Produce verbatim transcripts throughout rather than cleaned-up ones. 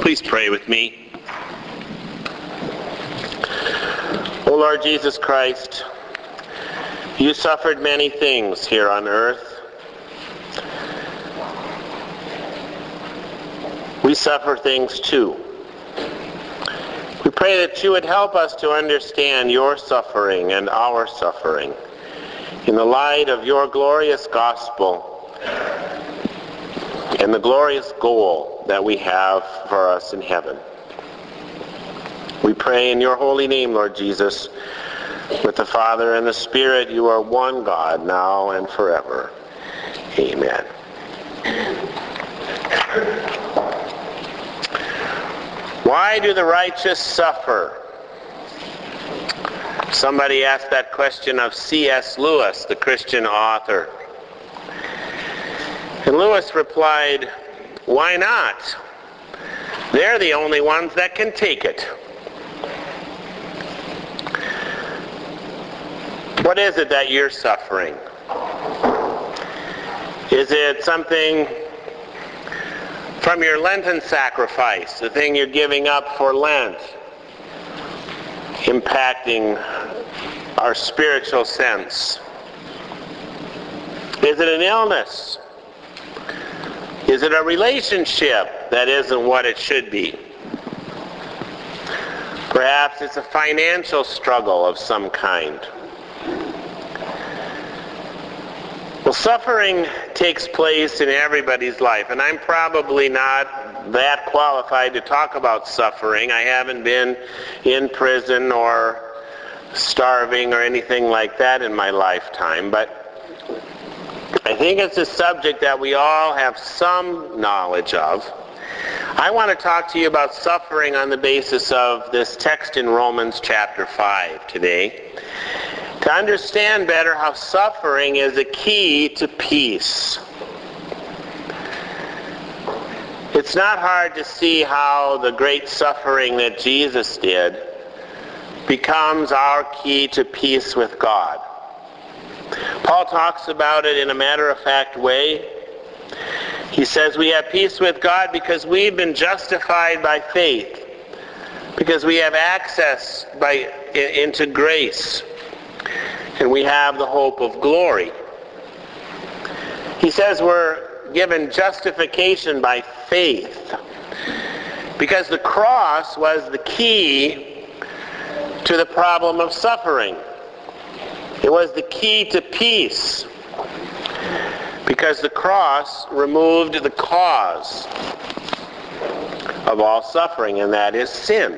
Please pray with me. O Lord Jesus Christ, you suffered many things here on earth. We suffer things too. We pray that you would help us to understand your suffering and our suffering in the light of your glorious gospel and the glorious goal that we have for us in heaven. We pray in your holy name, Lord Jesus, with the Father and the Spirit, you are one God, now and forever. Amen. Why do the righteous suffer? Somebody asked that question of C S Lewis, the Christian author. And Lewis replied, why not? They're the only ones that can take it. What is it that you're suffering? Is it something from your Lenten sacrifice, the thing you're giving up for Lent, impacting our spiritual sense? Is it an illness? Is it a relationship that isn't what it should be? Perhaps it's a financial struggle of some kind. Well, suffering takes place in everybody's life, and I'm probably not that qualified to talk about suffering. I haven't been in prison or starving or anything like that in my lifetime, but I think it's a subject that we all have some knowledge of. I want to talk to you about suffering on the basis of this text in Romans chapter five today, to understand better how suffering is a key to peace. It's not hard to see how the great suffering that Jesus did becomes our key to peace with God. Paul talks about it in a matter-of-fact way. He says we have peace with God because we've been justified by faith, because we have access by, into grace, and we have the hope of glory. He says we're given justification by faith because the cross was the key to the problem of suffering. It was the key to peace because the cross removed the cause of all suffering, and that is sin.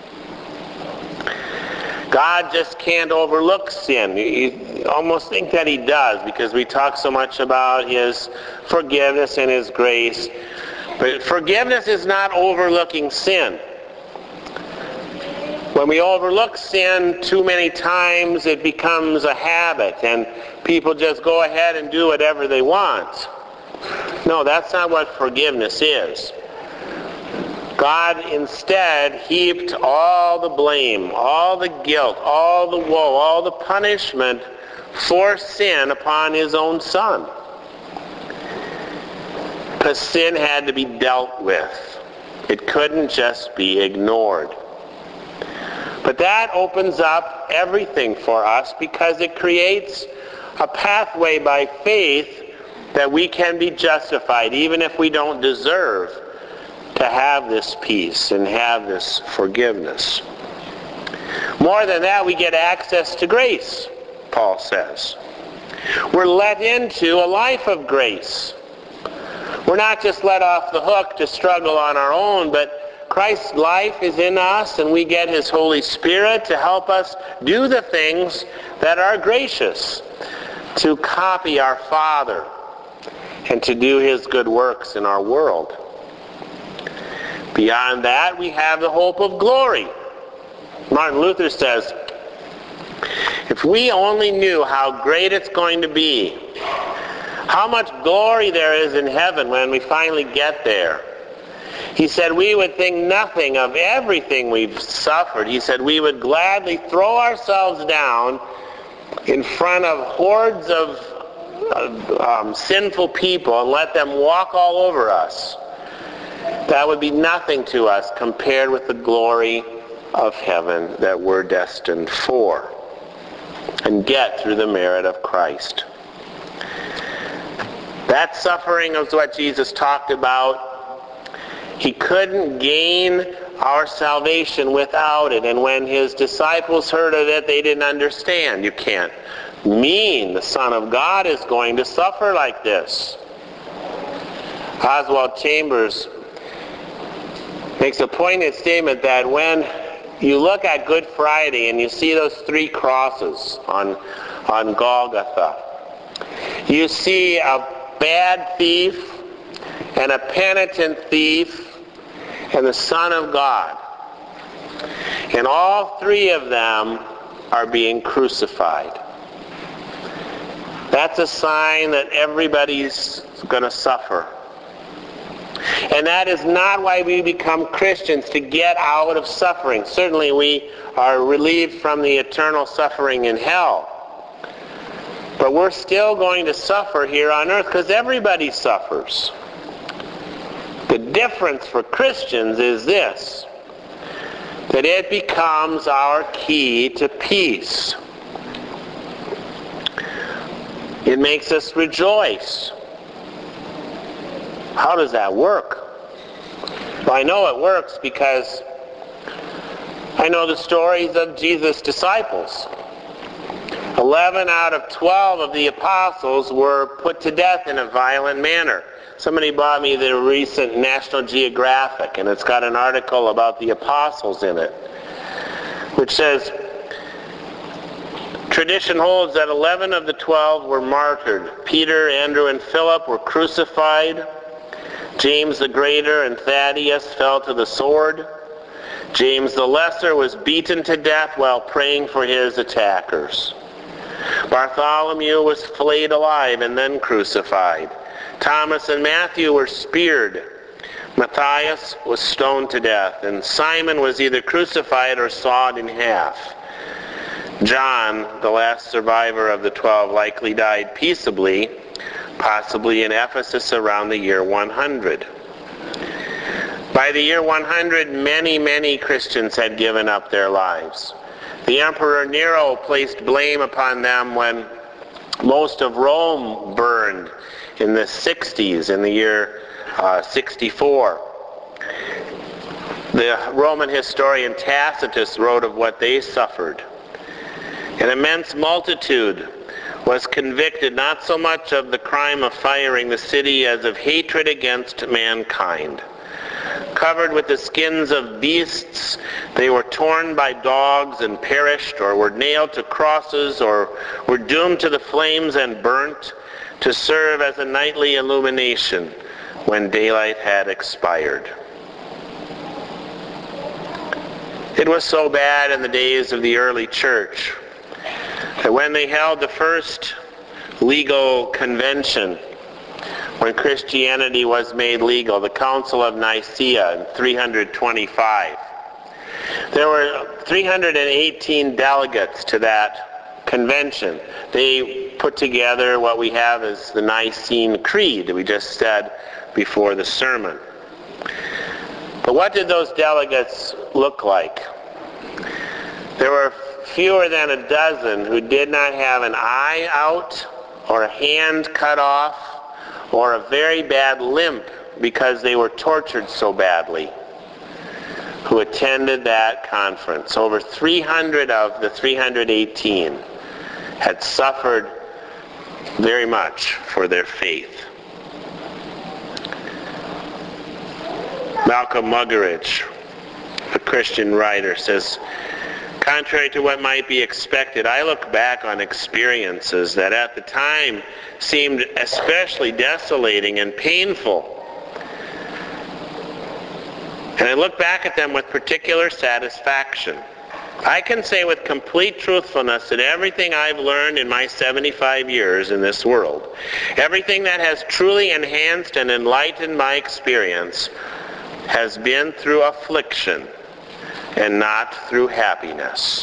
God just can't overlook sin. You almost think that he does because we talk so much about his forgiveness and his grace. But forgiveness is not overlooking sin. When we overlook sin too many times, it becomes a habit, and people just go ahead and do whatever they want. No, that's not what forgiveness is. God instead heaped all the blame, all the guilt, all the woe, all the punishment for sin upon his own Son. Because sin had to be dealt with. It couldn't just be ignored. But that opens up everything for us because it creates a pathway by faith that we can be justified even if we don't deserve to have this peace and have this forgiveness. More than that, we get access to grace, Paul says. We're let into a life of grace. We're not just let off the hook to struggle on our own, but Christ's life is in us, and we get his Holy Spirit to help us do the things that are gracious, to copy our Father and to do his good works in our world. Beyond that, we have the hope of glory. Martin Luther says, if we only knew how great it's going to be, how much glory there is in heaven when we finally get there, he said we would think nothing of everything we've suffered. He said we would gladly throw ourselves down in front of hordes of uh, um, sinful people and let them walk all over us. That would be nothing to us compared with the glory of heaven that we're destined for and get through the merit of Christ. That suffering is what Jesus talked about. He couldn't gain our salvation without it. And when his disciples heard of it, they didn't understand. You can't mean the Son of God is going to suffer like this. Oswald Chambers makes a poignant statement that when you look at Good Friday and you see those three crosses on, on Golgotha, you see a bad thief and a penitent thief and the Son of God. And all three of them are being crucified. That's a sign that everybody's going to suffer. And that is not why we become Christians, to get out of suffering. Certainly we are relieved from the eternal suffering in hell. But we're still going to suffer here on earth because everybody suffers. The difference for Christians is this, that it becomes our key to peace. It makes us rejoice. How does that work? Well, I know it works because I know the stories of Jesus' disciples. Eleven out of twelve of the apostles were put to death in a violent manner. Somebody bought me the recent National Geographic, and it's got an article about the apostles in it, which says, tradition holds that eleven of the twelve were martyred. Peter, Andrew, and Philip were crucified. James the Greater and Thaddeus fell to the sword. James the Lesser was beaten to death while praying for his attackers. Bartholomew was flayed alive and then crucified. Thomas and Matthew were speared. Matthias was stoned to death, and Simon was either crucified or sawed in half. John, the last survivor of the twelve, likely died peaceably, possibly in Ephesus around the year one hundred. By the year one hundred, many, many Christians had given up their lives. The Emperor Nero placed blame upon them when most of Rome burned in the sixties, in the year uh, sixty-four. The Roman historian Tacitus wrote of what they suffered. An immense multitude was convicted not so much of the crime of firing the city as of hatred against mankind. Covered with the skins of beasts, they were torn by dogs and perished, or were nailed to crosses, or were doomed to the flames and burnt to serve as a nightly illumination when daylight had expired. It was so bad in the days of the early church that when they held the first legal convention, when Christianity was made legal, the Council of Nicaea in three hundred twenty-five, there were three hundred eighteen delegates to that convention. They put together what we have as the Nicene Creed that we just said before the sermon. But what did those delegates look like? There were fewer than a dozen who did not have an eye out, or a hand cut off, or a very bad limp because they were tortured so badly, who attended that conference. Over three hundred of the three hundred eighteen had suffered very much for their faith. Malcolm Muggeridge, a Christian writer, says, contrary to what might be expected, I look back on experiences that at the time seemed especially desolating and painful. And I look back at them with particular satisfaction. I can say with complete truthfulness that everything I've learned in my seventy-five years in this world, everything that has truly enhanced and enlightened my experience, has been through affliction and not through happiness.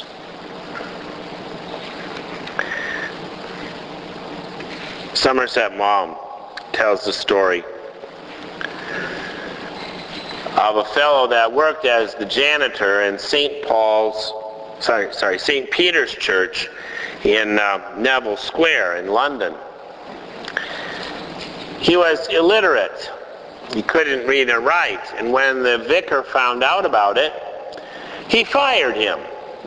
Somerset Maugham tells the story of a fellow that worked as the janitor in Saint Paul's, sorry, sorry, Saint Peter's Church in uh, Neville Square in London. He was illiterate. He couldn't read and write, and when the vicar found out about it, he fired him.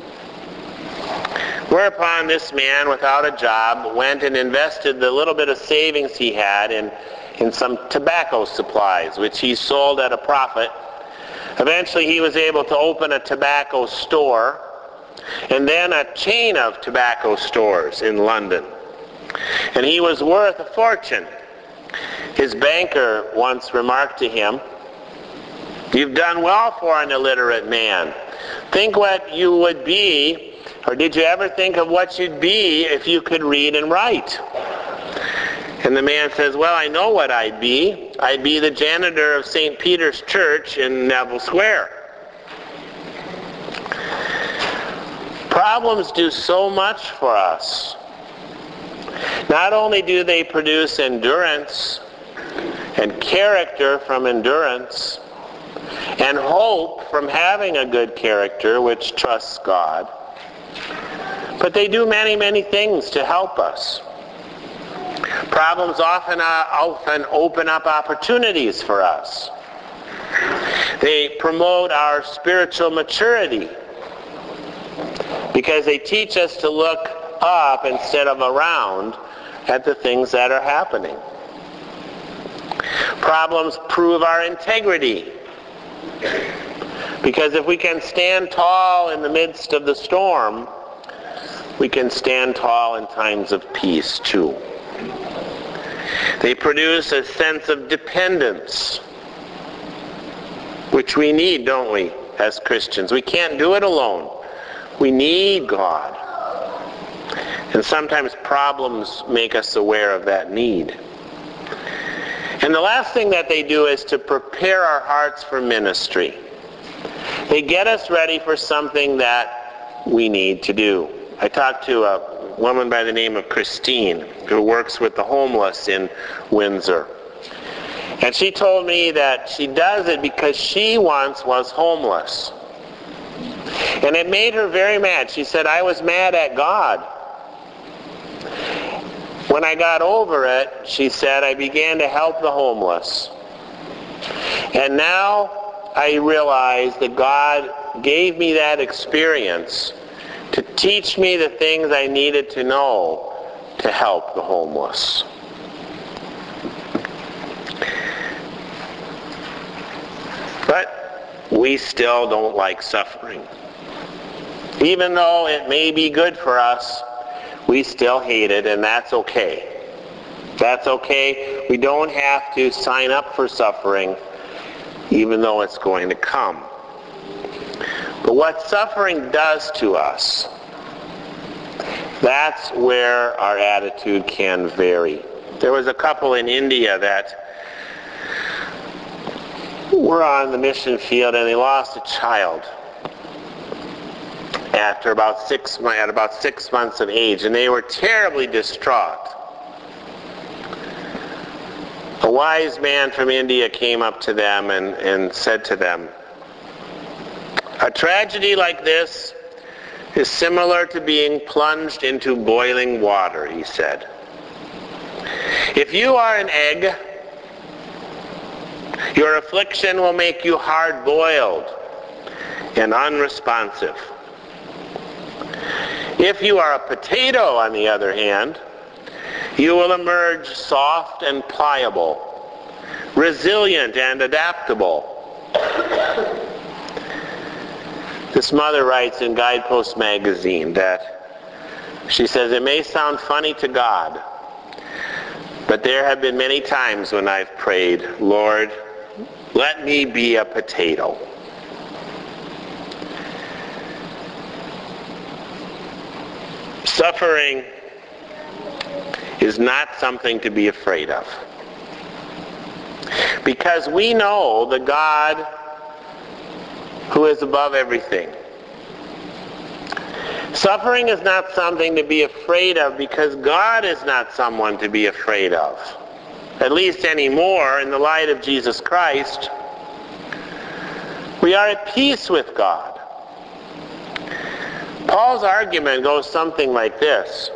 Whereupon this man, without a job, went and invested the little bit of savings he had in, in some tobacco supplies, which he sold at a profit. Eventually he was able to open a tobacco store, and then a chain of tobacco stores in London. And he was worth a fortune. His banker once remarked to him, "You've done well for an illiterate man. Think what you would be, or did you ever think of what you'd be if you could read and write?" And the man says, "Well, I know what I'd be. I'd be the janitor of Saint Peter's Church in Neville Square." Problems do so much for us. Not only do they produce endurance and character from endurance, and hope from having a good character which trusts God, but they do many, many things to help us. Problems often, uh, often open up opportunities for us. They promote our spiritual maturity because they teach us to look up instead of around at the things that are happening. Problems prove our integrity, because if we can stand tall in the midst of the storm, we can stand tall in times of peace too. They produce a sense of dependence, which we need, don't we, as Christians? We can't do it alone. We need God. And sometimes problems make us aware of that need. And the last thing that they do is to prepare our hearts for ministry. They get us ready for something that we need to do. I talked to a woman by the name of Christine who works with the homeless in Windsor. And she told me that she does it because she once was homeless. And it made her very mad. She said, "I was mad at God. When I got over it," she said, "I began to help the homeless. And now I realize that God gave me that experience to teach me the things I needed to know to help the homeless." But we still don't like suffering. Even though it may be good for us, we still hate it, and that's okay. That's okay. We don't have to sign up for suffering, even though it's going to come. But what suffering does to us, that's where our attitude can vary. There was a couple in India that were on the mission field, and they lost a child after about six at about six months of age, and they were terribly distraught. A wise man from India came up to them and, and said to them, "A tragedy like this is similar to being plunged into boiling water," he said. "If you are an egg, your affliction will make you hard-boiled and unresponsive. If you are a potato, on the other hand, you will emerge soft and pliable, resilient and adaptable." This mother writes in Guidepost magazine that she says, "It may sound funny to God, but there have been many times when I've prayed, 'Lord, let me be a potato.'" Suffering is not something to be afraid of, because we know the God who is above everything. Suffering is not something to be afraid of because God is not someone to be afraid of, at least anymore in the light of Jesus Christ. We are at peace with God. Paul's argument goes something like this.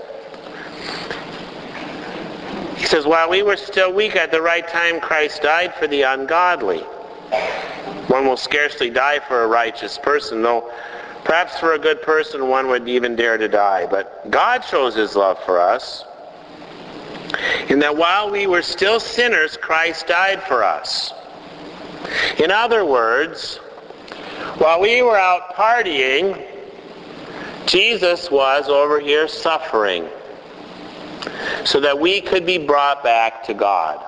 He says, while we were still weak, at the right time Christ died for the ungodly. One will scarcely die for a righteous person, though perhaps for a good person one would even dare to die. But God shows his love for us, in that while we were still sinners, Christ died for us. In other words, while we were out partying, Jesus was over here suffering so that we could be brought back to God.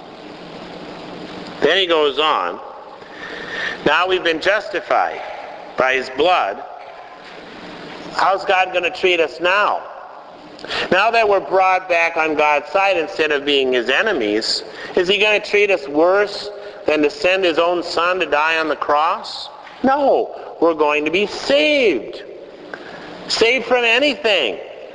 Then he goes on, now we've been justified by his blood. How's God going to treat us now? Now that we're brought back on God's side instead of being his enemies, is he going to treat us worse than to send his own son to die on the cross? No, we're going to be saved. Saved from anything.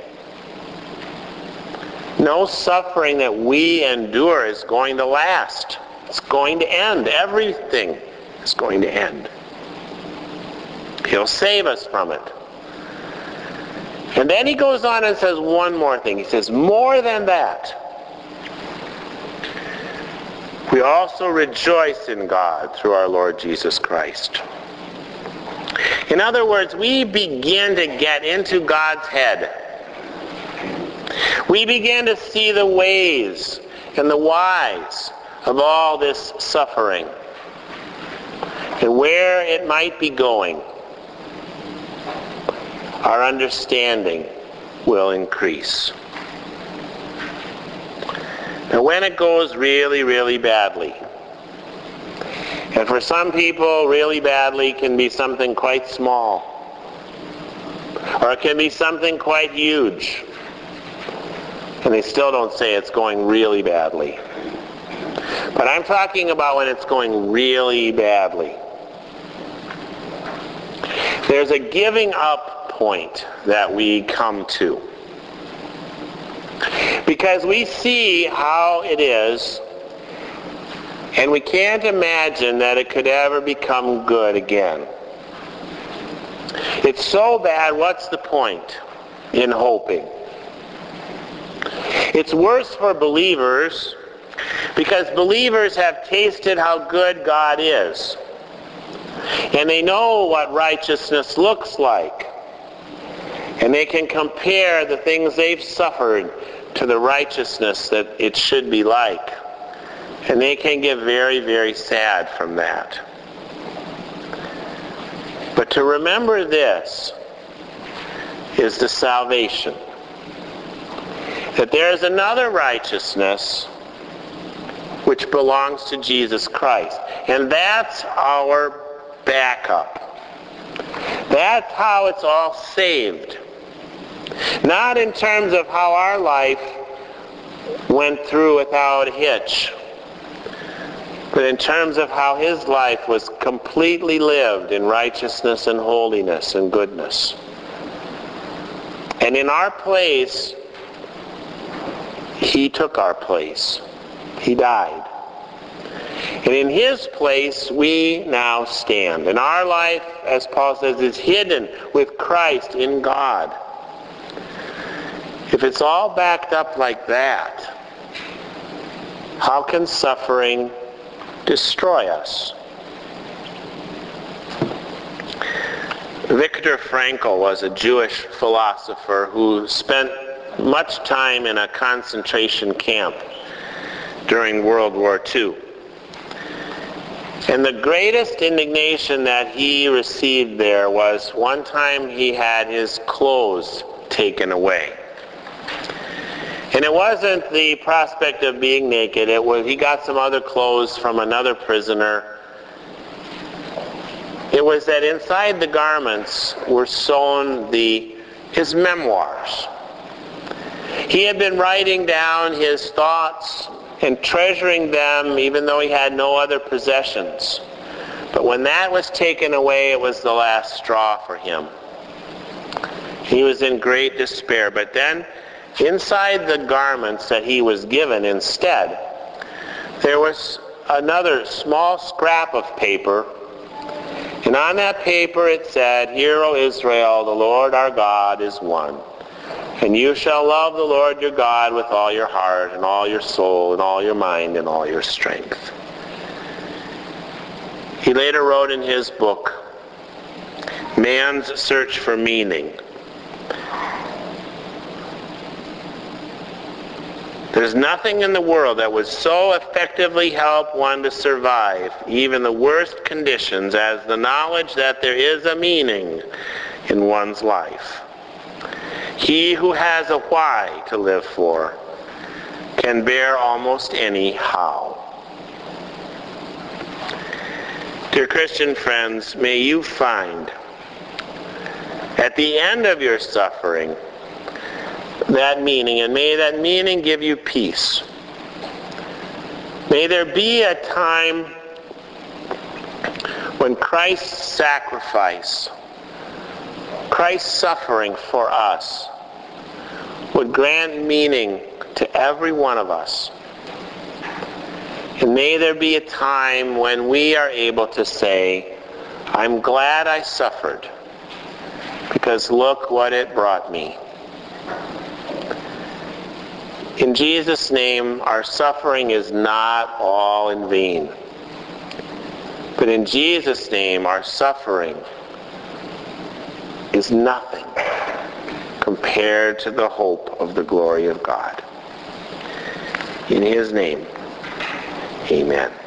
No suffering that we endure is going to last. It's going to end. Everything is going to end. He'll save us from it. And then he goes on and says one more thing. He says, more than that, we also rejoice in God through our Lord Jesus Christ. In other words, we begin to get into God's head. We begin to see the ways and the whys of all this suffering and where it might be going. Our understanding will increase. Now when it goes really, really badly, and for some people really badly can be something quite small, or it can be something quite huge, and they still don't say it's going really badly. But I'm talking about when it's going really badly. There's a giving up point that we come to. Because we see how it is, and we can't imagine that it could ever become good again. It's so bad, what's the point in hoping? It's worse for believers because believers have tasted how good God is. And they know what righteousness looks like. And they can compare the things they've suffered to the righteousness that it should be like. And they can get very, very sad from that. But to remember this is the salvation. That there is another righteousness which belongs to Jesus Christ. And that's our backup. That's how it's all saved. Not in terms of how our life went through without a hitch, but in terms of how his life was completely lived in righteousness and holiness and goodness. And in our place, he took our place. He died. And in his place, we now stand. And our life, as Paul says, is hidden with Christ in God. If it's all backed up like that, how can suffering destroy us? Viktor Frankl was a Jewish philosopher who spent much time in a concentration camp during World War Two. And the greatest indignation that he received there was one time he had his clothes taken away. And it wasn't the prospect of being naked. It was he got some other clothes from another prisoner. It was that inside the garments were sewn the his memoirs. He had been writing down his thoughts and treasuring them even though he had no other possessions. But when that was taken away, it was the last straw for him. He was in great despair. But then, inside the garments that he was given instead, there was another small scrap of paper, And on that paper it said, Hear, O Israel, the Lord our God is one. And you shall love the Lord your God with all your heart and all your soul and all your mind and all your strength. He later wrote in his book, Man's Search for Meaning, there's nothing in the world that would so effectively help one to survive even the worst conditions as the knowledge that there is a meaning in one's life. He who has a why to live for can bear almost any how. Dear Christian friends, may you find at the end of your suffering that meaning, and may that meaning give you peace. May there be a time when Christ's sacrifice, Christ's suffering for us, would grant meaning to every one of us. And may there be a time when we are able to say, I'm glad I suffered, because look what it brought me. In Jesus' name, our suffering is not all in vain. But in Jesus' name, our suffering is nothing compared to the hope of the glory of God. In his name, amen.